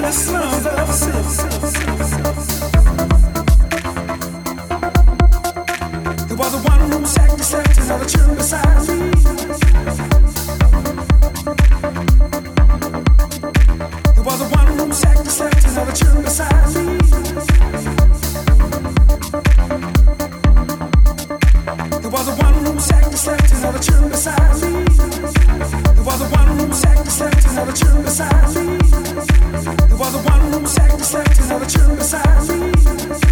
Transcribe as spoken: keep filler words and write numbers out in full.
slums of the city. There was a one-room shack that slept another children beside me. There was a one-room shack that slept another children beside me. There was a one-room shack that slept another children beside me. There was a one-room shack that slept another children beside me. There was a one-room shack that slept another children beside me.